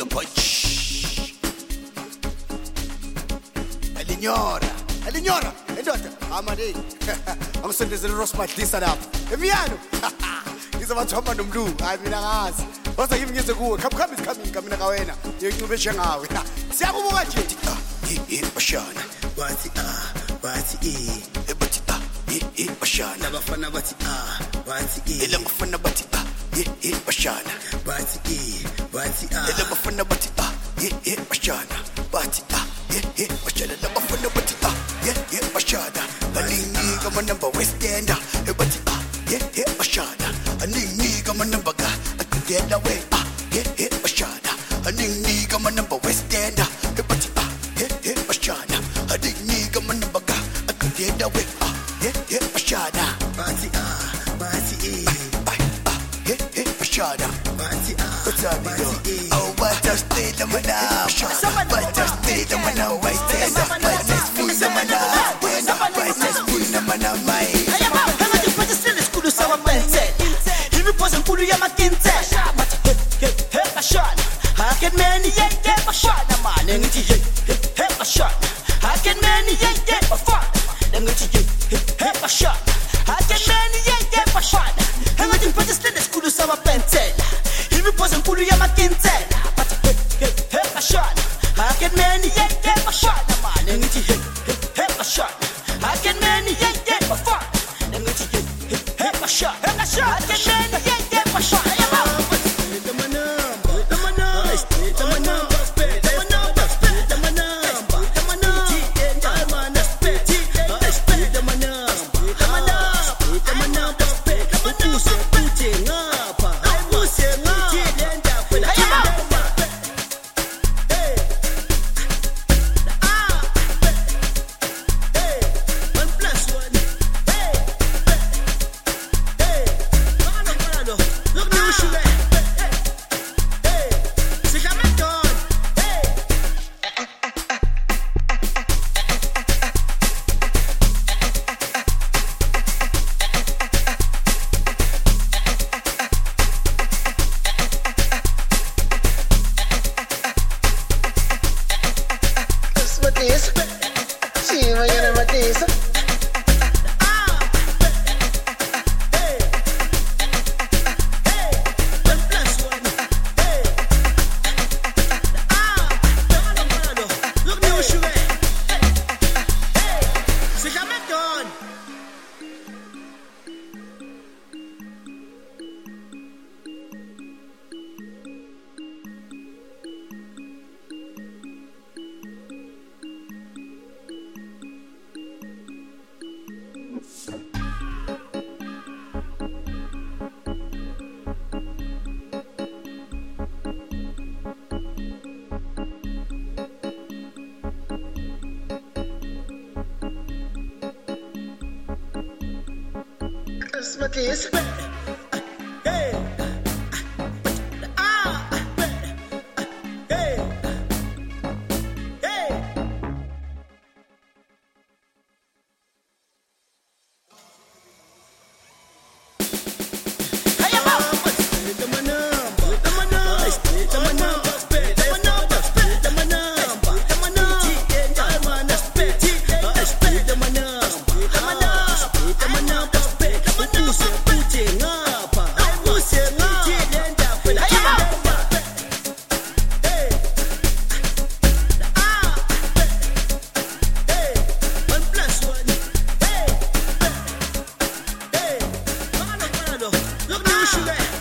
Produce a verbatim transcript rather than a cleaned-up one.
Elinyora, Elinyora, indoda, amade. Angisondezele uRosmadlisa lapha. Emiyalo. Ngizobathoma nomlu, hayi mina ngazi. Bose kimi ngize kuwe, come come is coming kamina ka wena. Ngicube njengawe. Siyakubuka nje. Eh eh bashana. Wathi ah, wathi eh. Ebathi ah, eh eh bashana. Labafana bathi ah, wathi eh. Elabafana bathi ah, eh eh bashana. Bathi eh, bathi ah. Elabafana bathi ah, eh eh bashana. Bathi ah, eh eh bashana. Elabafana bathi ah, eh eh bashana. Aningi kama number west end. Ebathi ah, eh eh bashana. Aningi kama number ga. Get away ah, eh eh bashana. Aningi kama number west end. Ebathi ah, eh eh bashana. Aningi kama number ga. Get away ah, eh eh bashana. Bathi ah, bathi eh. Eh eh bashana. Bathi ah, What's up, bathi eh. oh, what a state of man now. What a state of man now. What a state of man now. What a state of man now. My. Kama kipata sile skulu sawa mente. Hivi poza nkulu ya makinte. He he he bashana. Haken meni ye ye bashana man. Ngiti ye he he bashana. Haken meni ye ye bashana. Ngiti ye he he bashana. Haken meni ye ye bashana. Kama kipata sile skulu sawa mente. Hivi poza nkulu ya makinte. He he he bashana. Haken meni ye ye bashana man. Ngiti he he he bashana. Haken meni ye ye bashana. Ngiti ye he he bashana. Haken meni ye ye bashana. Smokies. Look at you,